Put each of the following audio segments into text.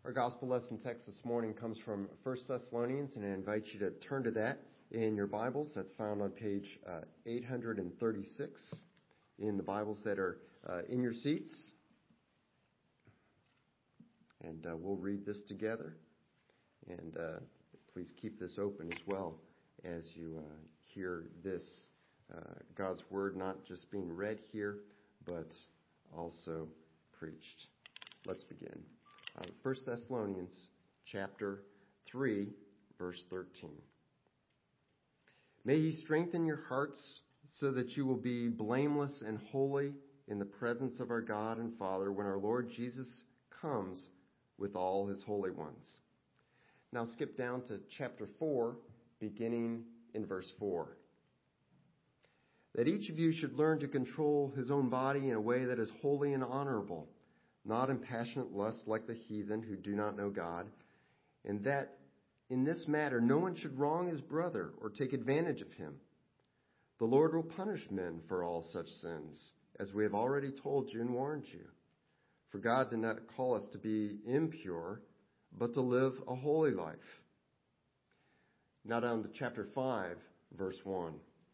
Our gospel lesson text this morning comes from 1 Thessalonians, and I invite you to turn to that in your Bibles. That's found on page 836 in the Bibles that are in your seats. And we'll read this together. And please keep this open as well as you hear this God's Word not just being read here, but also preached. Let's begin. 1 Thessalonians chapter 3, verse 13. May he strengthen your hearts so that you will be blameless and holy in the presence of our God and Father when our Lord Jesus comes with all his holy ones. Now skip down to chapter 4, beginning in verse 4. That each of you should learn to control his own body in a way that is holy and honorable, not in passionate lust like the heathen who do not know God, and that in this matter no one should wrong his brother or take advantage of him. The Lord will punish men for all such sins, as we have already told you and warned you. For God did not call us to be impure, but to live a holy life. Now down to chapter 5, verse 1.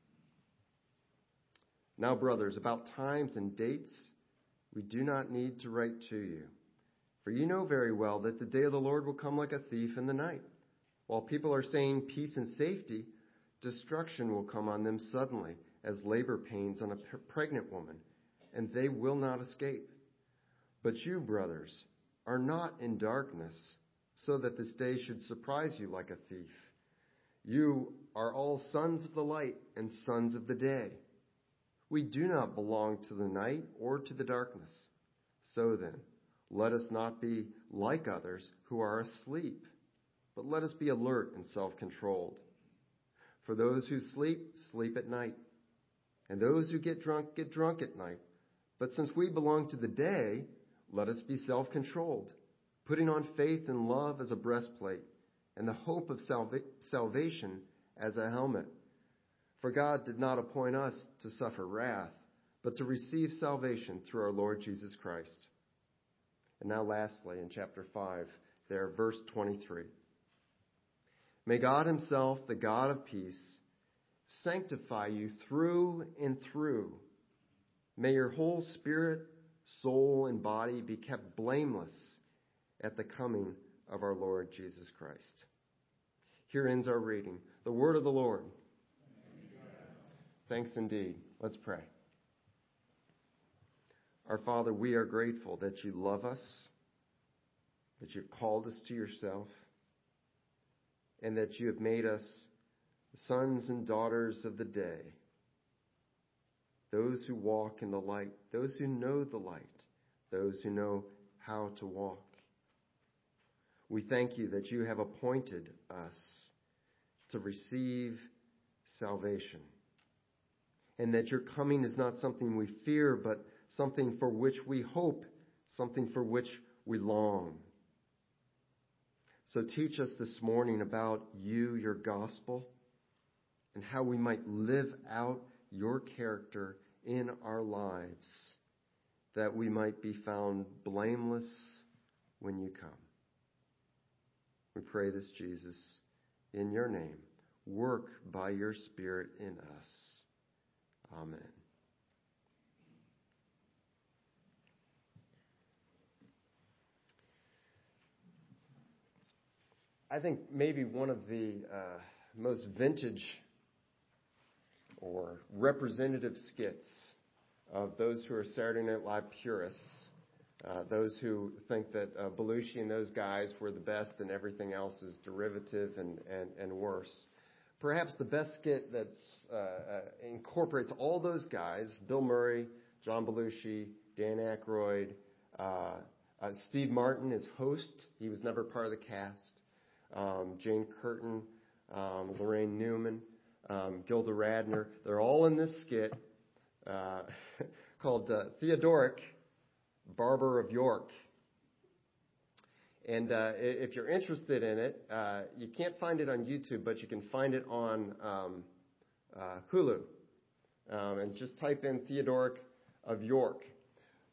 Now, brothers, about times and dates, we do not need to write to you. For you know very well that the day of the Lord will come like a thief in the night. While people are saying peace and safety, destruction will come on them suddenly, as labor pains on a pregnant woman, and they will not escape. But you, brothers, are not in darkness, so that this day should surprise you like a thief. You are all sons of the light and sons of the day. We do not belong to the night or to the darkness. So then, let us not be like others who are asleep, but let us be alert and self-controlled. For those who sleep, sleep at night, and those who get drunk at night. But since we belong to the day, let us be self-controlled, putting on faith and love as a breastplate, and the hope of salvation as a helmet. For God did not appoint us to suffer wrath, but to receive salvation through our Lord Jesus Christ. And now lastly, in chapter 5, there, verse 23. May God himself, the God of peace, sanctify you through and through. May your whole spirit, soul, and body be kept blameless at the coming of our Lord Jesus Christ. Here ends our reading. The word of the Lord. Thanks indeed. Let's pray. Our Father, we are grateful that you love us, that you've called us to yourself, and that you have made us sons and daughters of the day. Those who walk in the light, those who know the light, those who know how to walk. We thank you that you have appointed us to receive salvation, and that your coming is not something we fear, but something for which we hope, something for which we long. So teach us this morning about you, your gospel, and how we might live out your character in our lives, that we might be found blameless when you come. We pray this, Jesus, in your name. Work by your Spirit in us. Amen. I think maybe one of the most vintage or representative skits of those who are Saturday Night Live purists, those who think that Belushi and those guys were the best and everything else is derivative and worse. Perhaps the best skit that incorporates all those guys, Bill Murray, John Belushi, Dan Aykroyd, Steve Martin as host. He was never part of the cast. Jane Curtin, Lorraine Newman, Gilda Radner. They're all in this skit called Theodoric, Barber of York. And if you're interested in it, you can't find it on YouTube, but you can find it on Hulu. And just type in Theodoric of York.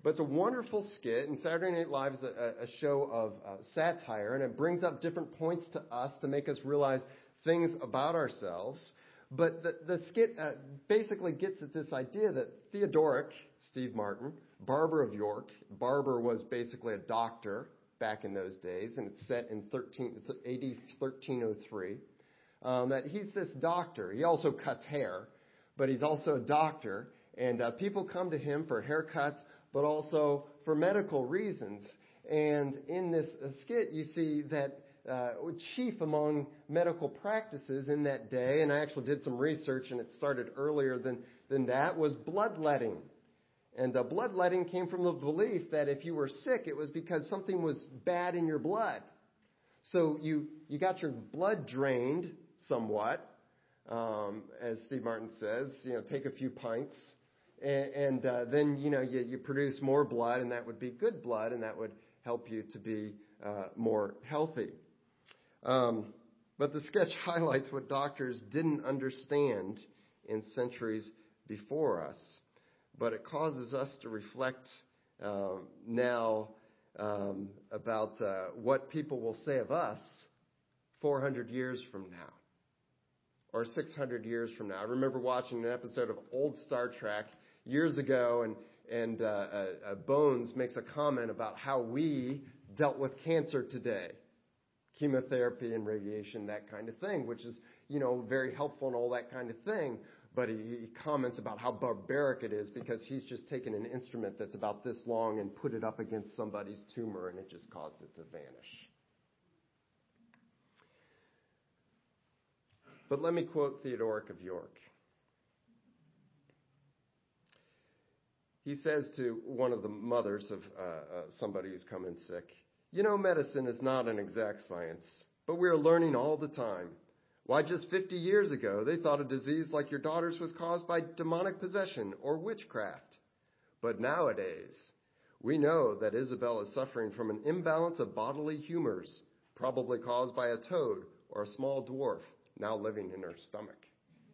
But it's a wonderful skit, and Saturday Night Live is a show of satire, and it brings up different points to us to make us realize things about ourselves. But the skit basically gets at this idea that Theodoric, Steve Martin, Barber of York, Barber was basically a doctor back in those days, and it's set in AD 1303, that he's this doctor. He also cuts hair, but he's also a doctor, and people come to him for haircuts, but also for medical reasons. And in this skit, you see that chief among medical practices in that day, and I actually did some research, and it started earlier than that, was bloodletting. And bloodletting came from the belief that if you were sick, it was because something was bad in your blood. So you got your blood drained somewhat, as Steve Martin says, take a few pints. And then, you produce more blood, and that would be good blood, and that would help you to be more healthy. But the sketch highlights what doctors didn't understand in centuries before us. But it causes us to reflect now about what people will say of us 400 years from now or 600 years from now. I remember watching an episode of old Star Trek years ago, and Bones makes a comment about how we dealt with cancer today. Chemotherapy and radiation, that kind of thing, which is, very helpful and all that kind of thing. But he comments about how barbaric it is because he's just taken an instrument that's about this long and put it up against somebody's tumor, and it just caused it to vanish. But let me quote Theodoric of York. He says to one of the mothers of somebody who's come in sick, medicine is not an exact science, but we are learning all the time. Why, just 50 years ago, they thought a disease like your daughter's was caused by demonic possession or witchcraft. But nowadays, we know that Isabel is suffering from an imbalance of bodily humors, probably caused by a toad or a small dwarf now living in her stomach.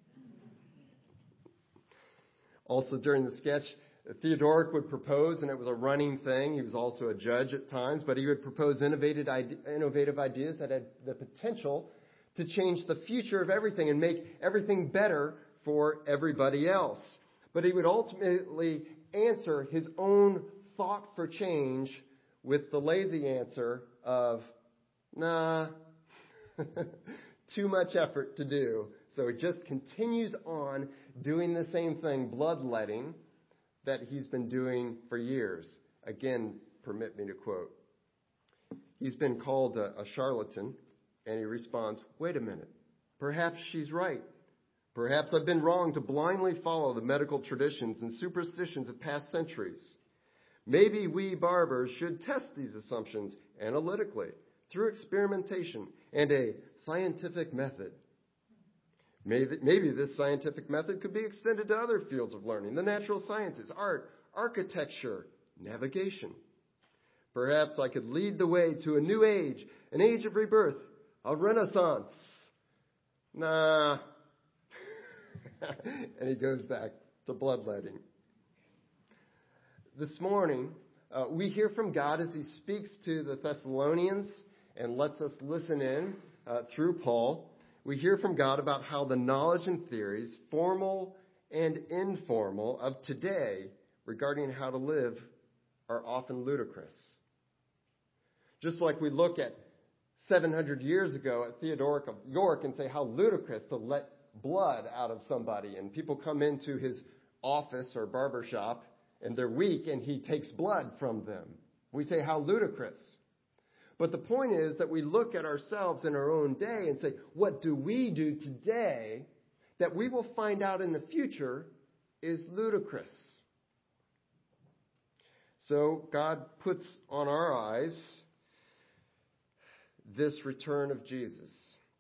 Also, during the sketch, Theodoric would propose, and it was a running thing. He was also a judge at times, but he would propose innovative ideas that had the potential to change the future of everything and make everything better for everybody else. But he would ultimately answer his own thought for change with the lazy answer of, nah, too much effort to do. So he just continues on doing the same thing, bloodletting, that he's been doing for years. Again, permit me to quote. He's been called a charlatan, and he responds, wait a minute, perhaps she's right. Perhaps I've been wrong to blindly follow the medical traditions and superstitions of past centuries. Maybe we barbers should test these assumptions analytically through experimentation and a scientific method. Maybe this scientific method could be extended to other fields of learning, the natural sciences, art, architecture, navigation. Perhaps I could lead the way to a new age, an age of rebirth, a renaissance. Nah. And he goes back to bloodletting. This morning, we hear from God as he speaks to the Thessalonians and lets us listen in through Paul. We hear from God about how the knowledge and theories, formal and informal, of today regarding how to live are often ludicrous. Just like we look at 700 years ago at Theodoric of York and say how ludicrous to let blood out of somebody, and people come into his office or barber shop and they're weak and he takes blood from them. We say how ludicrous. But the point is that we look at ourselves in our own day and say, what do we do today that we will find out in the future is ludicrous? So God puts on our eyes this return of Jesus.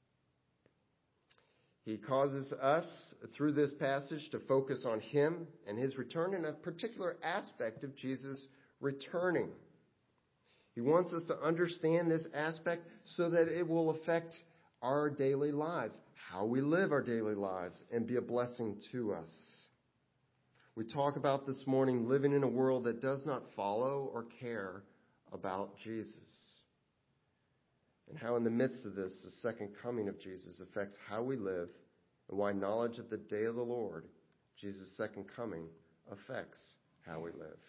He causes us, through this passage, to focus on him and his return and a particular aspect of Jesus returning. He wants us to understand this aspect so that it will affect our daily lives, how we live our daily lives, and be a blessing to us. We talk about this morning living in a world that does not follow or care about Jesus. And how in the midst of this, the second coming of Jesus affects how we live, and why knowledge of the day of the Lord, Jesus' second coming, affects how we live.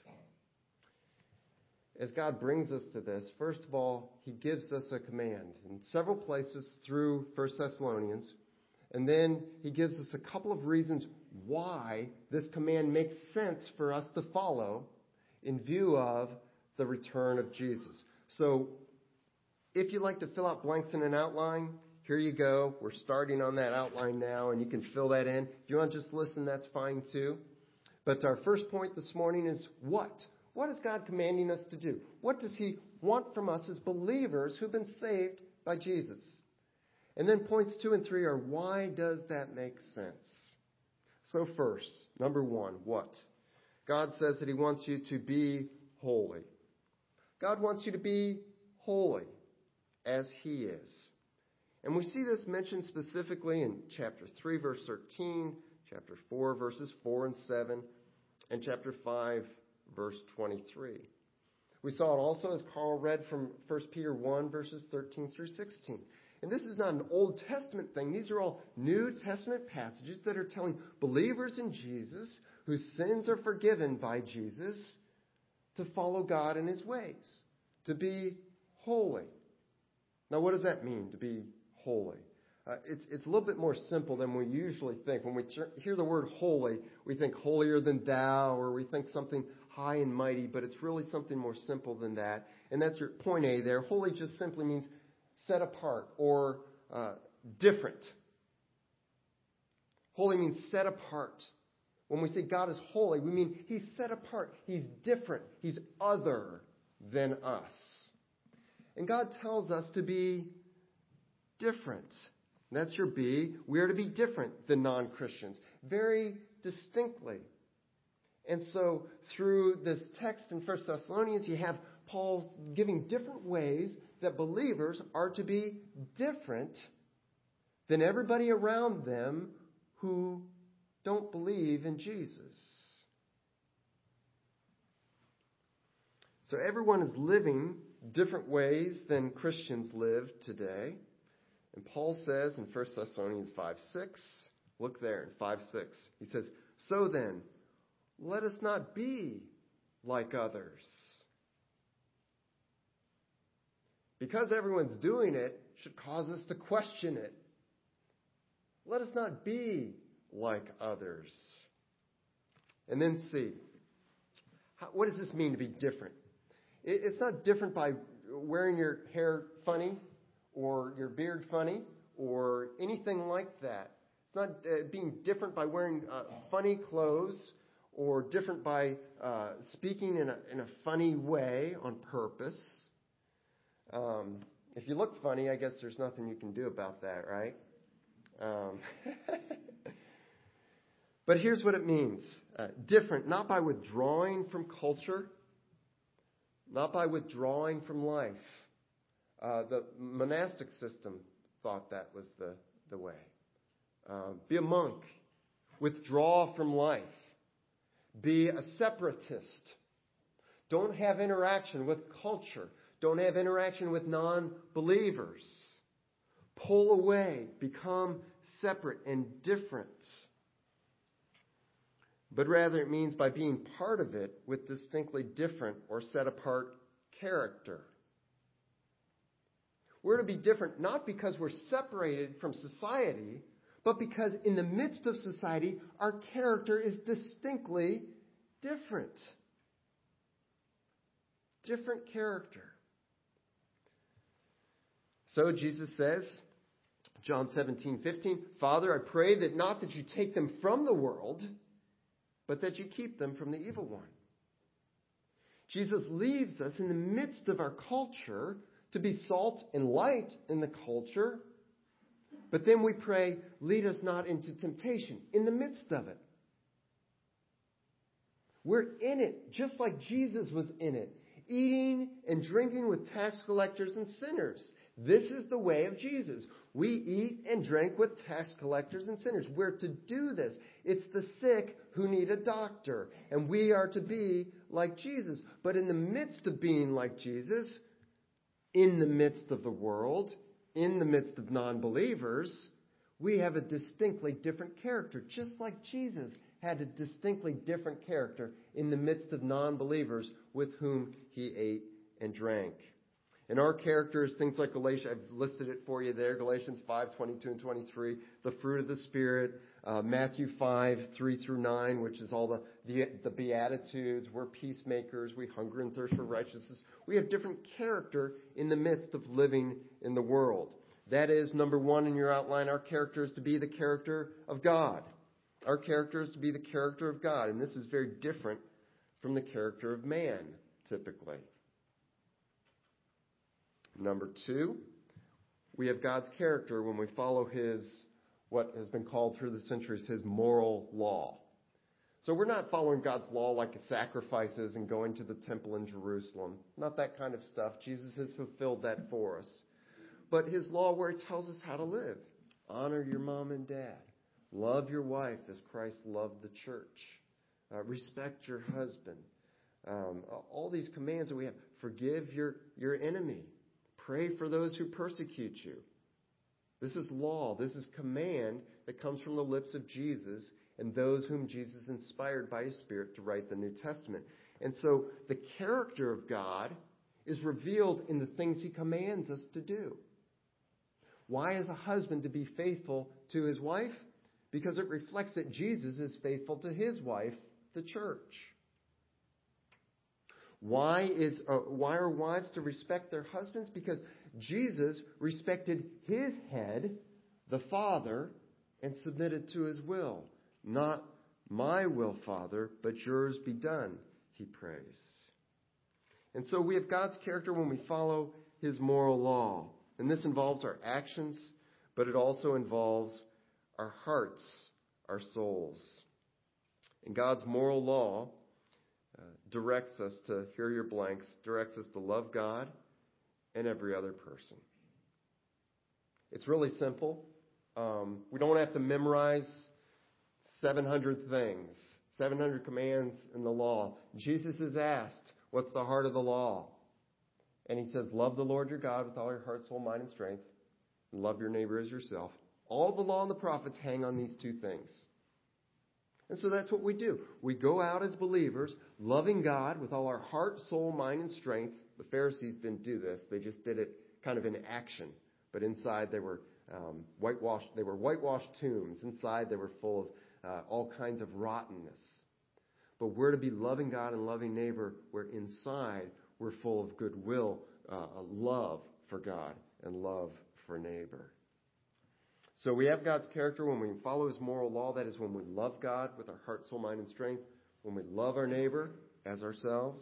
As God brings us to this, first of all, he gives us a command in several places through 1 Thessalonians. And then he gives us a couple of reasons why this command makes sense for us to follow in view of the return of Jesus. So if you'd like to fill out blanks in an outline, here you go. We're starting on that outline now, and you can fill that in. If you want to just listen, that's fine too. But our first point this morning is what? What is God commanding us to do? What does he want from us as believers who've been saved by Jesus? And then points 2 and 3 are, why does that make sense? So first, number 1, what? God says that he wants you to be holy. God wants you to be holy as he is. And we see this mentioned specifically in chapter 3, verse 13, chapter 4, verses 4 and 7, and chapter 5, verse 23. We saw it also, as Carl read, from 1 Peter 1, verses 13 through 16. And this is not an Old Testament thing. These are all New Testament passages that are telling believers in Jesus, whose sins are forgiven by Jesus, to follow God in his ways, to be holy. Now, what does that mean, to be holy? It's a little bit more simple than we usually think. When we hear the word holy, we think holier than thou, or we think something high and mighty, but it's really something more simple than that. And that's your point A there. Holy just simply means set apart or different. Holy means set apart. When we say God is holy, we mean he's set apart. He's different. He's other than us. And God tells us to be different. That's your B. We are to be different than non-Christians, very distinctly. And so through this text in 1 Thessalonians, you have Paul giving different ways that believers are to be different than everybody around them who don't believe in Jesus. So everyone is living different ways than Christians live today. And Paul says in 1 Thessalonians 5:6, look there in 5:6, he says, so then, let us not be like others. Because everyone's doing it should cause us to question it. Let us not be like others. And then C, what does this mean to be different? It's not different by wearing your hair funny or your beard funny or anything like that. It's not being different by wearing funny clothes or different by speaking in a funny way on purpose. If you look funny, I guess there's nothing you can do about that, right? But here's what it means. Different, not by withdrawing from culture, not by withdrawing from life. The monastic system thought that was the way. Be a monk. Withdraw from life. Be a separatist. Don't have interaction with culture. Don't have interaction with non-believers. Pull away. Become separate and different. But rather it means by being part of it with distinctly different or set apart character. We're to be different not because we're separated from society, but because in the midst of society, our character is distinctly different. Different character. So Jesus says, John 17:15, Father, I pray that not that you take them from the world, but that you keep them from the evil one. Jesus leaves us in the midst of our culture to be salt and light in the culture. But then we pray, lead us not into temptation in the midst of it. We're in it, just like Jesus was in it, eating and drinking with tax collectors and sinners. This is the way of Jesus. We eat and drink with tax collectors and sinners. We're to do this. It's the sick who need a doctor, and we are to be like Jesus. But in the midst of being like Jesus, in the midst of the world, in the midst of non-believers, we have a distinctly different character, just like Jesus had a distinctly different character in the midst of non-believers with whom he ate and drank. And our character is things like Galatians, I've listed it for you there, Galatians 5:22 and 23, the fruit of the Spirit, Matthew 5:3-9, which is all the Beatitudes. We're peacemakers. We hunger and thirst for righteousness. We have different character in the midst of living in the world. That is, number one in your outline, our character is to be the character of God. Our character is to be the character of God, and this is very different from the character of man, typically. Number two, we have God's character when we follow his, what has been called through the centuries, his moral law. So we're not following God's law like sacrifices and going to the temple in Jerusalem. Not that kind of stuff. Jesus has fulfilled that for us. But his law where he tells us how to live. Honor your mom and dad. Love your wife as Christ loved the church. Respect your husband. All these commands that we have. Forgive your enemy. Pray for those who persecute you. This is law. This is command that comes from the lips of Jesus and those whom Jesus inspired by his Spirit to write the New Testament. And so the character of God is revealed in the things he commands us to do. Why is a husband to be faithful to his wife? Because it reflects that Jesus is faithful to his wife, the church. Why are wives to respect their husbands? Because Jesus respected his head, the Father, and submitted to his will. Not my will, Father, but yours be done, he prays. And so we have God's character when we follow his moral law. And this involves our actions, but it also involves our hearts, our souls. And God's moral law directs us to, here are your blanks, directs us to love God and every other person. It's really simple. We don't have to memorize 700 things, 700 commands in the law. Jesus is asked, what's the heart of the law? And he says, love the Lord your God with all your heart, soul, mind, and strength. And love your neighbor as yourself. All the law and the prophets hang on these two things. And so that's what we do. We go out as believers, loving God with all our heart, soul, mind, and strength. The Pharisees didn't do this. They just did it kind of in action. But inside they were whitewashed. They were whitewashed tombs. Inside they were full of all kinds of rottenness. But we're to be loving God and loving neighbor, where inside we're full of goodwill, love for God and love for neighbor. So we have God's character when we follow his moral law. That is when we love God with our heart, soul, mind, and strength. When we love our neighbor as ourselves.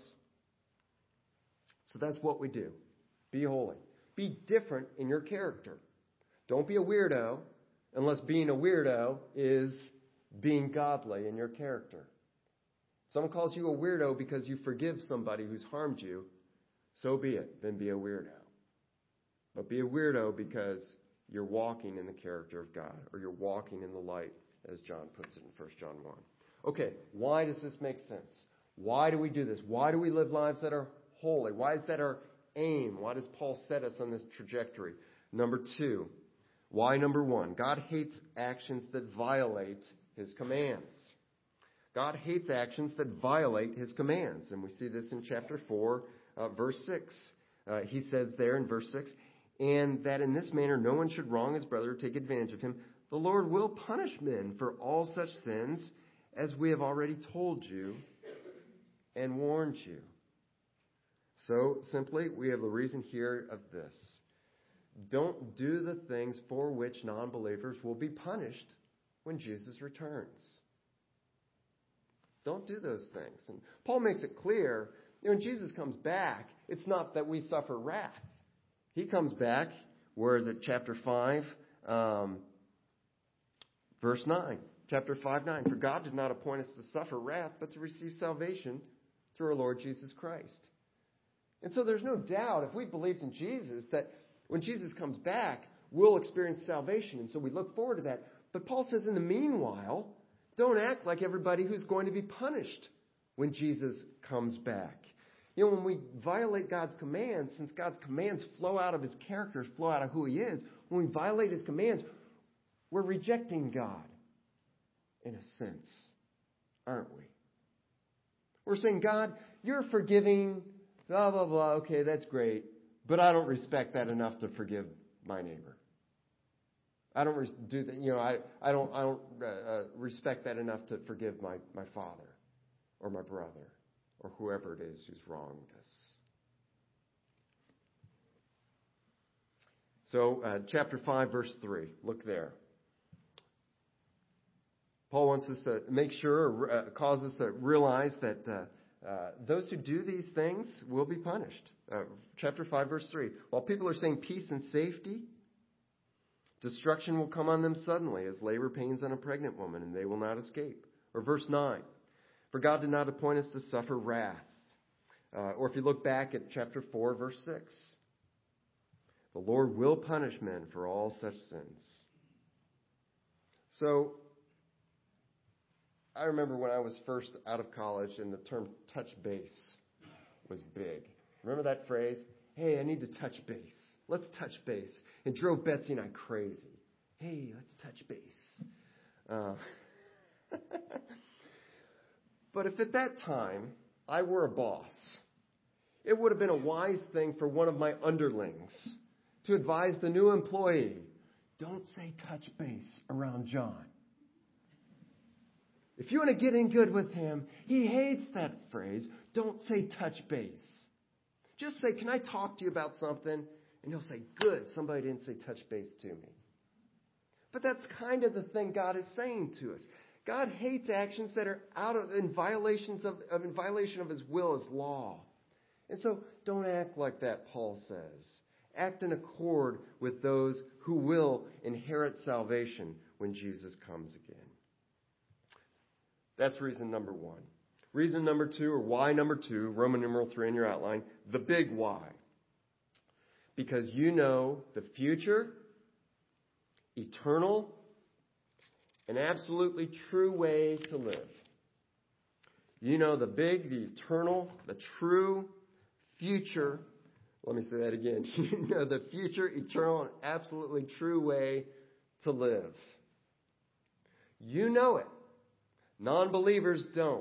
So that's what we do. Be holy. Be different in your character. Don't be a weirdo unless being a weirdo is being godly in your character. If someone calls you a weirdo because you forgive somebody who's harmed you, so be it. Then be a weirdo. But be a weirdo because you're walking in the character of God, or you're walking in the light, as John puts it in 1 John 1. Okay, why does this make sense? Why do we do this? Why do we live lives that are holy? Why is that our aim? Why does Paul set us on this trajectory? Number two, why number one? God hates actions that violate his commands. God hates actions that violate his commands. And we see this in chapter 4, verse 6. He says there in verse 6, and that in this manner no one should wrong his brother or take advantage of him. The Lord will punish men for all such sins, as we have already told you and warned you. So simply, we have a reason here of this. Don't do the things for which non-believers will be punished when Jesus returns. Don't do those things. And Paul makes it clear, when Jesus comes back, it's not that we suffer wrath. He comes back, where is it, chapter 5, verse 9. Chapter 5:9. For God did not appoint us to suffer wrath, but to receive salvation through our Lord Jesus Christ. And so there's no doubt, if we believed in Jesus, that When Jesus comes back, we'll experience salvation, and so we look forward to that. But Paul says, in the meanwhile, don't act like everybody who's going to be punished when Jesus comes back. When we violate God's commands, since God's commands flow out of his character, flow out of who he is, when we violate his commands, we're rejecting God, in a sense, aren't we? We're saying, God, you're forgiving, blah, blah, blah. Okay, that's great. But I don't respect that enough to forgive my neighbor. I don't do that. I don't respect that enough to forgive my father or my brother or whoever it is who's wronged us. So, chapter 5, verse 3. Look there. Paul wants us to make sure, cause us to realize that those who do these things will be punished. Chapter 5, verse 3. While people are saying peace and safety, destruction will come on them suddenly as labor pains on a pregnant woman, and they will not escape. Or verse 9. For God did not appoint us to suffer wrath. Or if you look back at chapter 4, verse 6. The Lord will punish men for all such sins. So, I remember when I was first out of college and the term touch base was big. Remember that phrase? Hey, I need to touch base. Let's touch base. It drove Betsy and I crazy. Hey, let's touch base. But if at that time I were a boss, it would have been a wise thing for one of my underlings to advise the new employee, don't say touch base around John. If you want to get in good with him, he hates that phrase, don't say touch base. Just say, can I talk to you about something? And he'll say, good, somebody didn't say touch base to me. But that's kind of the thing God is saying to us. God hates actions that are in violation of his will, his law. And so don't act like that, Paul says. Act in accord with those who will inherit salvation when Jesus comes again. That's reason number 1. Reason number 2, or why number 2, Roman numeral 3 in your outline, the big why. Because you know the future, eternal, and absolutely true way to live. You know the big, the eternal, the true, future. Let me say that again. You know the future, eternal, and absolutely true way to live. You know it. Non-believers don't.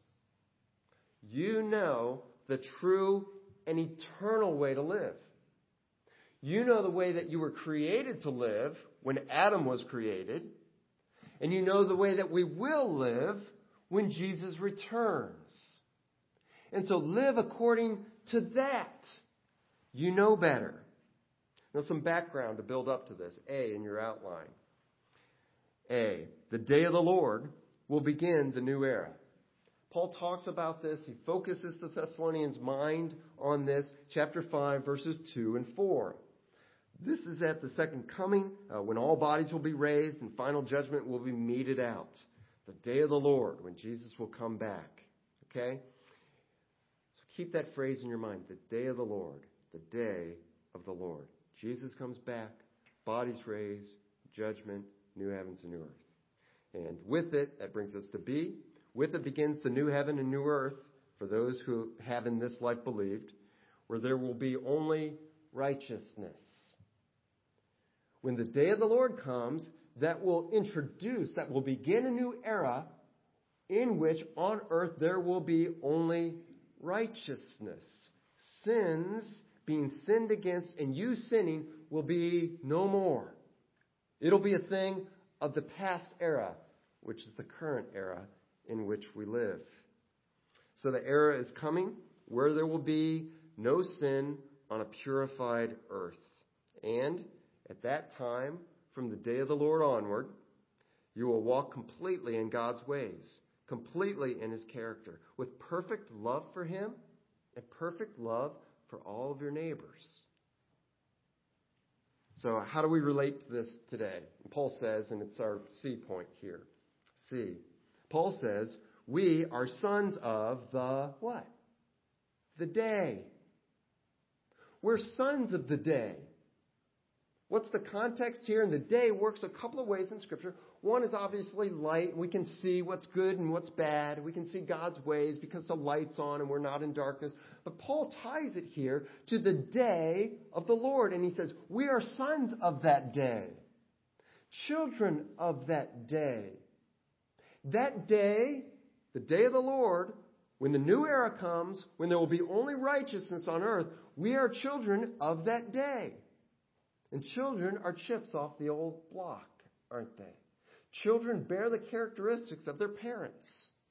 You know the true and eternal way to live. You know the way that you were created to live when Adam was created. And you know the way that we will live when Jesus returns. And so live according to that. You know better. Now some background to build up to this. A in your outline. A, the day of the Lord will begin the new era. Paul talks about this. He focuses the Thessalonians' mind on this. Chapter 5, verses 2 and 4. This is at the second coming, when all bodies will be raised and final judgment will be meted out. The day of the Lord, when Jesus will come back. Okay? So keep that phrase in your mind. The day of the Lord. The day of the Lord. Jesus comes back, bodies raised, judgment, new heavens and new earth. And with it, that brings us to B. With it begins the new heaven and new earth for those who have in this life believed, where there will be only righteousness. When the day of the Lord comes, that will begin a new era in which on earth there will be only righteousness. Sins being sinned against and you sinning will be no more. It'll be a thing of the past era, which is the current era in which we live. So the era is coming where there will be no sin on a purified earth. And at that time, from the day of the Lord onward, you will walk completely in God's ways, completely in his character, with perfect love for him and perfect love for all of your neighbors. So how do we relate to this today? And Paul says, and it's our C point here. C. Paul says, we are sons of the what? The day. We're sons of the day. What's the context here? And the day works a couple of ways in Scripture. One is obviously light. We can see what's good and what's bad. We can see God's ways because the light's on and we're not in darkness. But Paul ties it here to the day of the Lord. And he says, we are sons of that day. Children of that day. That day, the day of the Lord, when the new era comes, when there will be only righteousness on earth, we are children of that day. And children are chips off the old block, aren't they? Children bear the characteristics of their parents.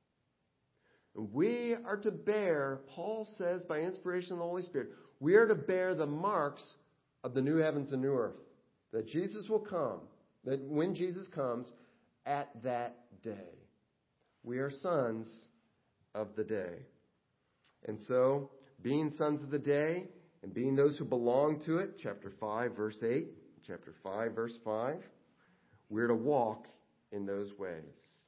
And we are to bear, Paul says by inspiration of the Holy Spirit, we are to bear the marks of the new heavens and new earth. That Jesus will come, that when Jesus comes, at that day. We are sons of the day. And so, being sons of the day, and being those who belong to it, chapter 5, verse 8, chapter 5, verse 5, we're to walk in those ways.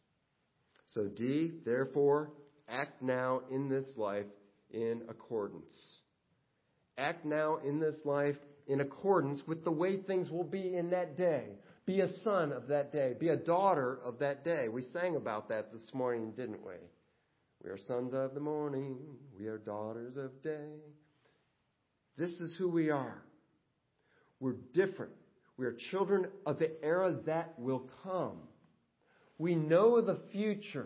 So D, therefore, act now in this life in accordance. Act now in this life in accordance with the way things will be in that day. Be a son of that day. Be a daughter of that day. We sang about that this morning, didn't we? We are sons of the morning. We are daughters of day. This is who we are. We're different. We are children of the era that will come. We know the future.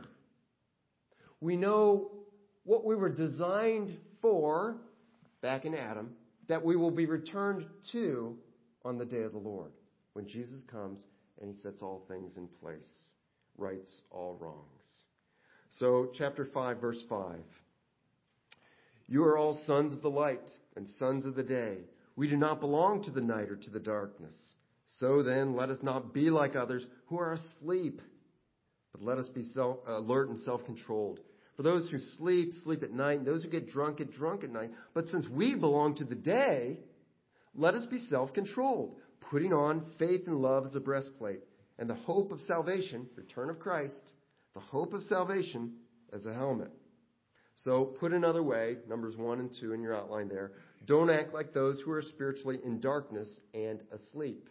We know what we were designed for back in Adam, that we will be returned to on the day of the Lord, when Jesus comes and he sets all things in place, rights all wrongs. So, chapter 5, verse 5. You are all sons of the light and sons of the day. We do not belong to the night or to the darkness. So then, let us not be like others who are asleep, but let us be alert and self-controlled. For those who sleep, sleep at night, and those who get drunk at night. But since we belong to the day, let us be self-controlled, putting on faith and love as a breastplate, and the hope of salvation, return of Christ, the hope of salvation as a helmet. So, put another way, Numbers 1 and 2 in your outline there, don't act like those who are spiritually in darkness and asleep.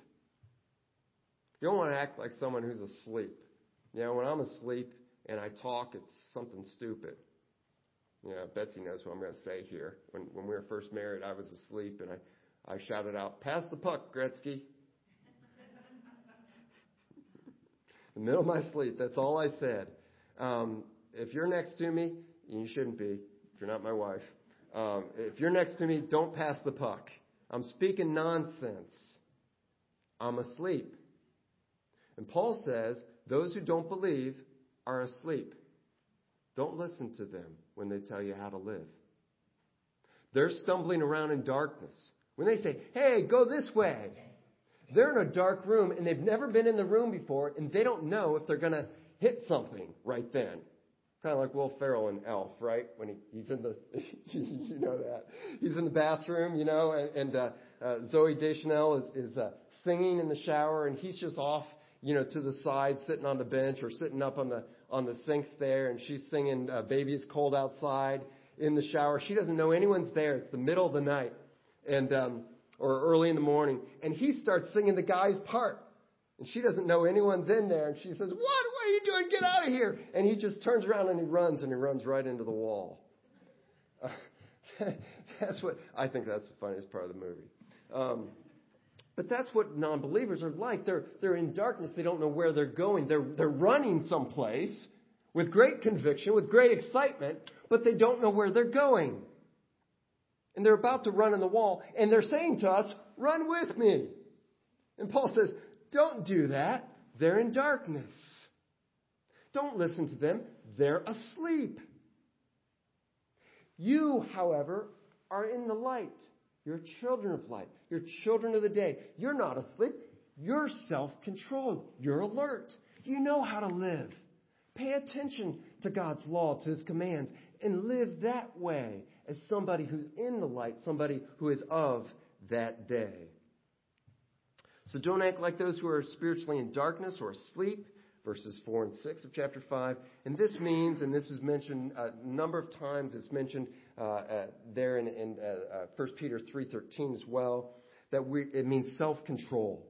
You don't want to act like someone who's asleep. You know, when I'm asleep and I talk, it's something stupid. You know, Betsy knows what I'm going to say here. When we were first married, I was asleep and I shouted out, "Pass the puck, Gretzky." In the middle of my sleep, that's all I said. If you're next to me, you shouldn't be, if you're not my wife. If you're next to me, don't pass the puck. I'm speaking nonsense. I'm asleep. And Paul says, those who don't believe are asleep. Don't listen to them when they tell you how to live. They're stumbling around in darkness. When they say, hey, go this way, they're in a dark room and they've never been in the room before and they don't know if they're going to hit something right then. Kind of like Will Ferrell in Elf, right? When he's in the, you know that. He's in the bathroom, you know, and Zooey Deschanel is singing in the shower and he's just off, you know, to the side, sitting on the bench or sitting up on the sinks there, and she's singing Baby It's Cold Outside in the shower. She doesn't know anyone's there. It's the middle of the night and or early in the morning, and he starts singing the guy's part. And she doesn't know anyone's in there, and she says, what are you doing? Get out of here. And he just turns around and he runs right into the wall. I think that's the funniest part of the movie. But that's what non-believers are like. They're in darkness. They don't know where they're going. They're running someplace with great conviction, with great excitement, but they don't know where they're going. And they're about to run in the wall, and they're saying to us, run with me. And Paul says, don't do that. They're in darkness. Don't listen to them. They're asleep. You, however, are in the light. You're children of light. You're children of the day. You're not asleep. You're self-controlled. You're alert. You know how to live. Pay attention to God's law, to His commands, and live that way as somebody who's in the light, somebody who is of that day. So don't act like those who are spiritually in darkness or asleep, verses 4 and 6 of chapter 5. And this means, and this is mentioned a number of times, it's mentioned there in 1 Peter 3:13 as well, it means self-control.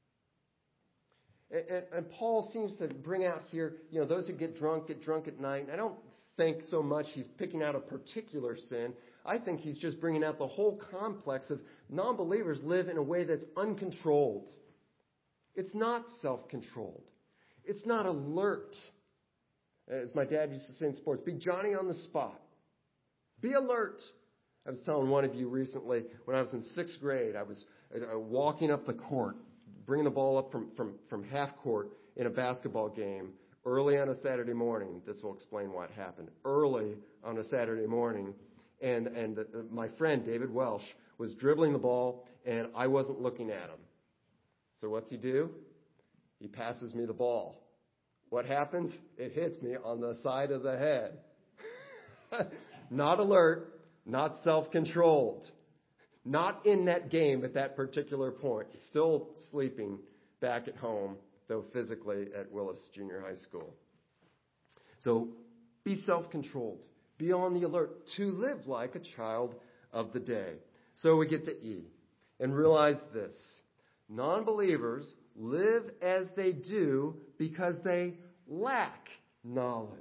And Paul seems to bring out here, those who get drunk at night. And I don't think so much he's picking out a particular sin. I think he's just bringing out the whole complex of non-believers live in a way that's uncontrolled. It's not self-controlled. It's not alert. As my dad used to say in sports, be Johnny on the spot. Be alert. I was telling one of you recently, when I was in 6th grade, I was walking up the court, bringing the ball up from half court in a basketball game early on a Saturday morning. This will explain what happened. Early on a Saturday morning, and my friend David Welsh was dribbling the ball, and I wasn't looking at him. So what's he do? He passes me the ball. What happens? It hits me on the side of the head. Not alert, not self-controlled. Not in that game at that particular point. Still sleeping back at home, though physically at Willis Junior High School. So be self-controlled. Be on the alert to live like a child of the day. So we get to E and realize this. Non-believers live as they do because they lack knowledge.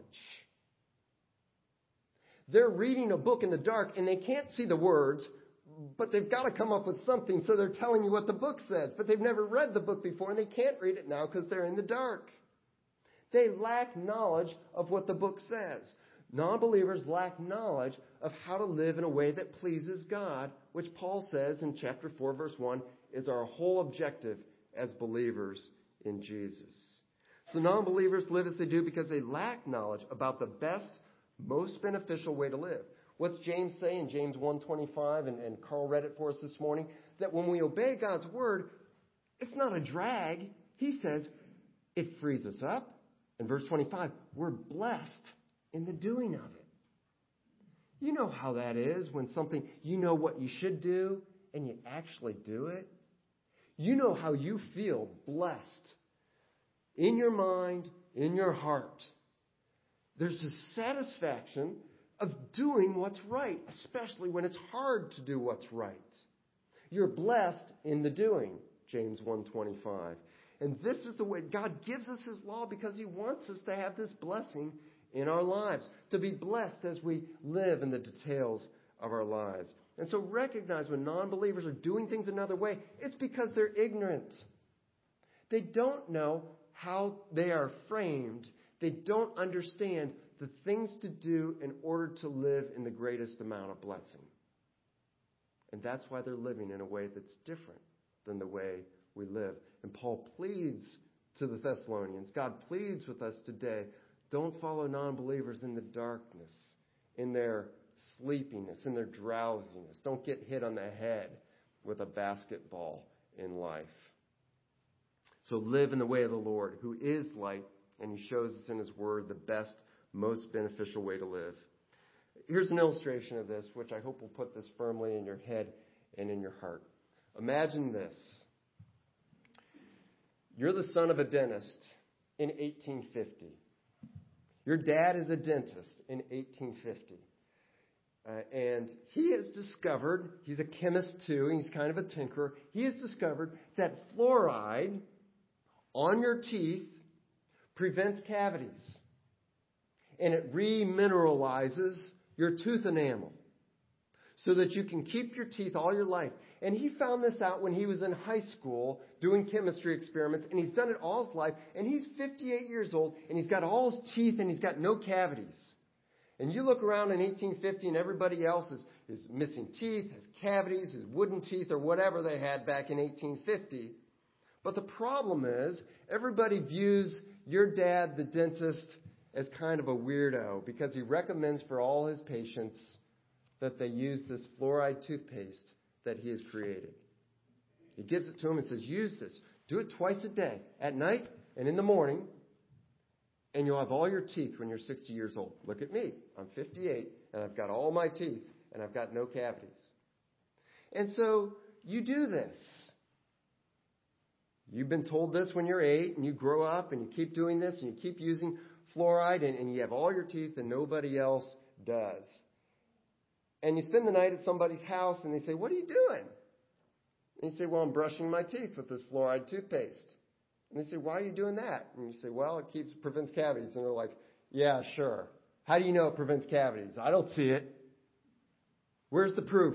They're reading a book in the dark and they can't see the words, but they've got to come up with something, so they're telling you what the book says. But they've never read the book before and they can't read it now because they're in the dark. They lack knowledge of what the book says. Non-believers lack knowledge of how to live in a way that pleases God, which Paul says in chapter 4, verse 1, is our whole objective as believers in Jesus. So non-believers live as they do because they lack knowledge about the best, most beneficial way to live. What's James say in James 1:25, and Carl read it for us this morning, that when we obey God's word, it's not a drag. He says it frees us up. In verse 25, we're blessed in the doing of it. You know how that is when something, you know what you should do and you actually do it. You know how you feel blessed in your mind, in your heart. There's a satisfaction of doing what's right, especially when it's hard to do what's right. You're blessed in the doing, James 1:25. And this is the way God gives us his law because he wants us to have this blessing in our lives, to be blessed as we live in the details of our lives. And so recognize when non-believers are doing things another way, it's because they're ignorant. They don't know how they are framed. They don't understand the things to do in order to live in the greatest amount of blessing. And that's why they're living in a way that's different than the way we live. And Paul pleads to the Thessalonians, God pleads with us today, don't follow non-believers in the darkness, in their sleepiness, in their drowsiness. Don't get hit on the head with a basketball in life. So live in the way of the Lord, who is light, and he shows us in his word the best, most beneficial way to live. Here's an illustration of this, which I hope will put this firmly in your head and in your heart. Imagine this. You're the son of a dentist in 1850. Your dad is a dentist in 1850. And he has discovered, he's a chemist too, and he's kind of a tinkerer. He has discovered that fluoride on your teeth prevents cavities. And it remineralizes your tooth enamel so that you can keep your teeth all your life. And he found this out when he was in high school doing chemistry experiments, and he's done it all his life, and he's 58 years old, and he's got all his teeth, and he's got no cavities. And you look around in 1850, and everybody else is missing teeth, has cavities, has wooden teeth, or whatever they had back in 1850. But the problem is, everybody views your dad, the dentist, as kind of a weirdo, because he recommends for all his patients that they use this fluoride toothpaste that he has created. He gives it to them and says, use this. Do it twice a day, at night and in the morning, and you'll have all your teeth when you're 60 years old. Look at me. I'm 58, and I've got all my teeth, and I've got no cavities. And so you do this. You've been told this when you're 8, and you grow up, and you keep doing this, and you keep using fluoride, and you have all your teeth, and nobody else does. And you spend the night at somebody's house, and they say, what are you doing? And you say, well, I'm brushing my teeth with this fluoride toothpaste. And they say, why are you doing that? And you say, well, it prevents cavities. And they're like, yeah, sure. How do you know it prevents cavities? I don't see it. Where's the proof?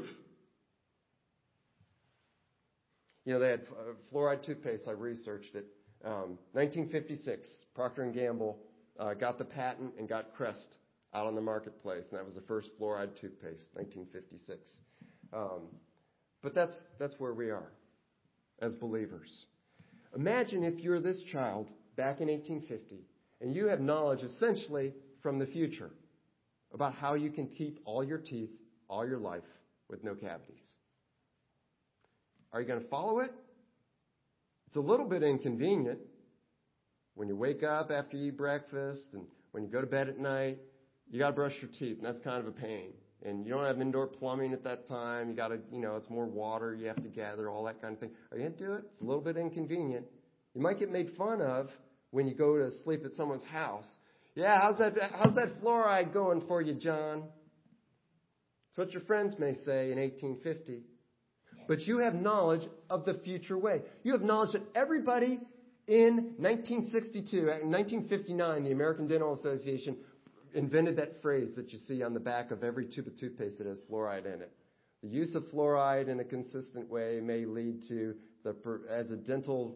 They had fluoride toothpaste. I researched it. 1956, Procter & Gamble got the patent and got Crest out on the marketplace. And that was the first fluoride toothpaste, 1956. But that's where we are as believers. Imagine if you're this child back in 1850 and you have knowledge essentially from the future about how you can keep all your teeth all your life with no cavities. Are you going to follow it? It's a little bit inconvenient. When you wake up after you eat breakfast and when you go to bed at night, you got to brush your teeth, and that's kind of a pain. And you don't have indoor plumbing at that time. You got to, it's more water you have to gather, all that kind of thing. Are you going to do it? It's a little bit inconvenient. You might get made fun of when you go to sleep at someone's house. Yeah, how's that fluoride going for you, John? That's what your friends may say in 1850. But you have knowledge of the future way. You have knowledge that everybody in 1959, the American Dental Association invented that phrase that you see on the back of every tube of toothpaste that has fluoride in it. The use of fluoride in a consistent way may lead to as a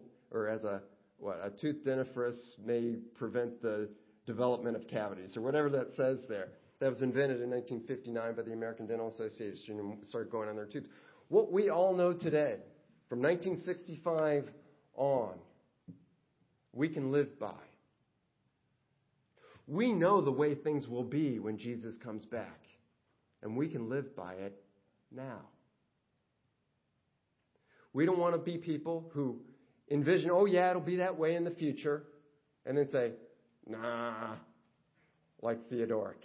tooth dentifrice may prevent the development of cavities or whatever that says there. That was invented in 1959 by the American Dental Association and started going on their tubes. What we all know today, from 1965 on, we can live by. We know the way things will be when Jesus comes back, and we can live by it now. We don't want to be people who envision, oh yeah, it'll be that way in the future, and then say, nah, like Theodoric.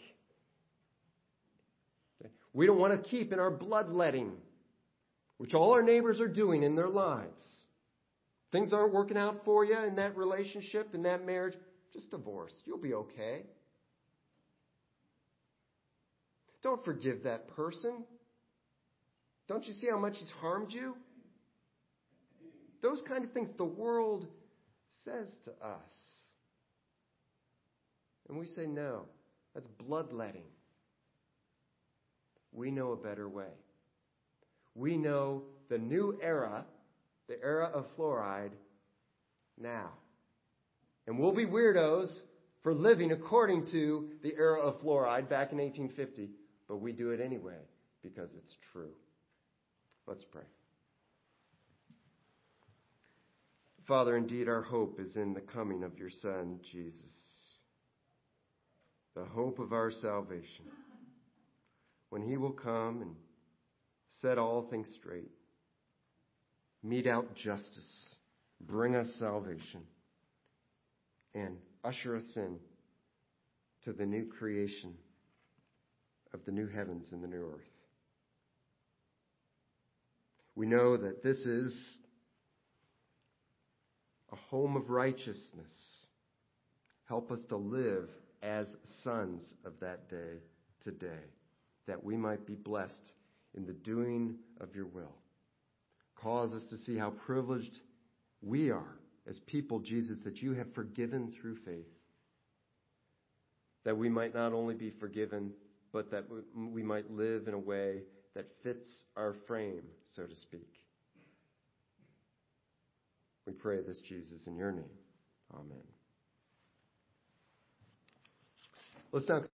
We don't want to keep in our bloodletting, which all our neighbors are doing in their lives. Things aren't working out for you in that relationship, in that marriage, just divorce. You'll be okay. Don't forgive that person. Don't you see how much he's harmed you? Those kind of things the world says to us. And we say, no, that's bloodletting. We know a better way. We know the new era, the era of fluoride, now. And we'll be weirdos for living according to the era of fluoride back in 1850, but we do it anyway because it's true. Let's pray. Father, indeed our hope is in the coming of your Son, Jesus, the hope of our salvation. When he will come and set all things straight, mete out justice, bring us salvation, and usher us in to the new creation of the new heavens and the new earth. We know that this is a home of righteousness. Help us to live as sons of that day today, that we might be blessed in the doing of your will. Cause us to see how privileged we are as people, Jesus, that you have forgiven through faith. That we might not only be forgiven, but that we might live in a way that fits our frame, so to speak. We pray this, Jesus, in your name. Amen. Let's now